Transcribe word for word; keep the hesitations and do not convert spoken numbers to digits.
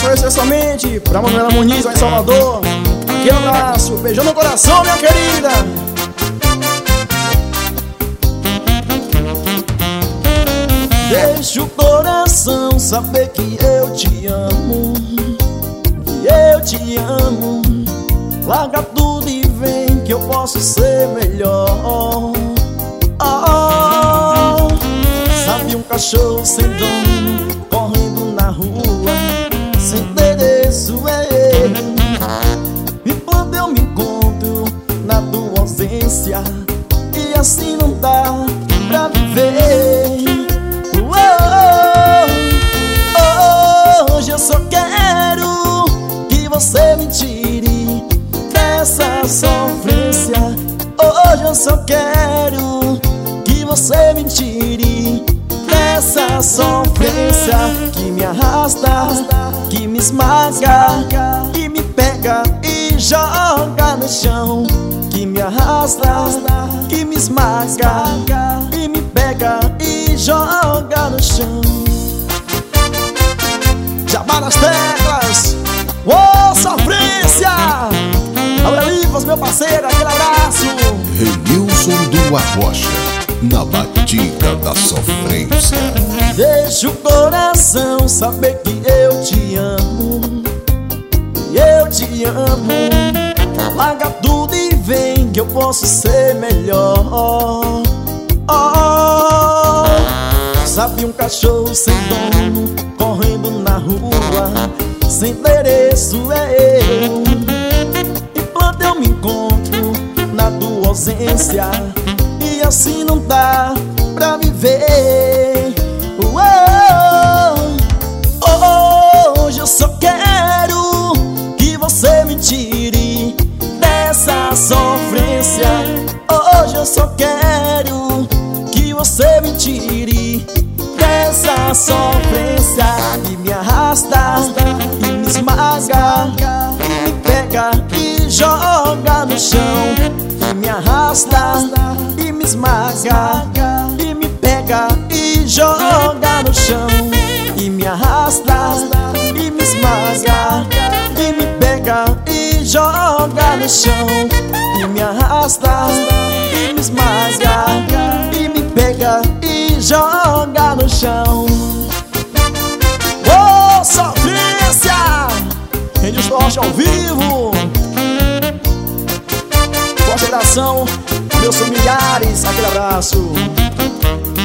abraço especialmente pra Manuela Muniz, lá em Salvador. Aquele abraço, beijão no coração, minha querida. Deixa o coração saber que eu te amo, que eu te amo. Larga tudo e vem que eu posso ser melhor. Oh, sabe um cachorro sem dono correndo na rua, sem endereço é ele. E quando eu me encontro na tua ausência, e assim não dá pra viver. Hoje eu só quero que você me tire dessa sofrência. Hoje eu só quero que você me tire dessa sofrência que me arrasta, que me esmaga, que me pega e joga no chão. Que me arrasta, que me esmaga, que me pega e joga no chão. Jabá nas teclas, ô oh, sofrência! Alô, Elifas, meu parceiro, aquele abraço. Renilson do Arrocha, na batida da sofrência. Deixa o coração saber que eu te amo, que eu te amo. Larga tudo e vem que eu posso ser melhor. Oh, sabe um cachorro sem dono correndo na rua, sem endereço é eu. E quando eu me encontro na tua ausência, e assim não dá pra viver. Oh, oh, hoje eu só quero que você me tire dessa sofrência. Hoje eu só quero que você me tire dessa sofrência que me arrasta, que me esmaga, que me pega e joga no chão. Que me arrasta, que me esmaga, que me pega e joga no chão. Que me arrasta, que me esmaga, que me pega e joga no chão. Que me arrasta, que me esmaga, que me pega e joga no chão. Ô, oh, sofrência! Renilson Rocha ao vivo. Consideração, meus familiares, aquele abraço.